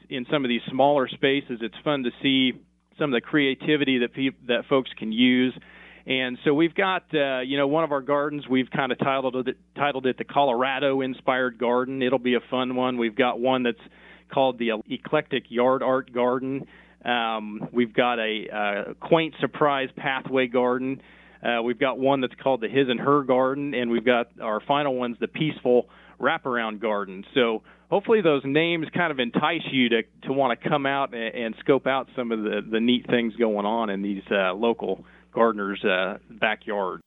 in some of these smaller spaces, it's fun to see some of the creativity that folks can use. And so we've got, one of our gardens, we've kind of titled it the Colorado-inspired garden. It'll be a fun one. We've got one that's called the Eclectic Yard Art Garden. We've got a quaint surprise pathway garden. We've got one that's called the His and Her Garden, and we've got our final one's the Peaceful Wraparound Garden. So hopefully those names kind of entice you to want to come out and scope out some of the neat things going on in these local gardeners' backyards.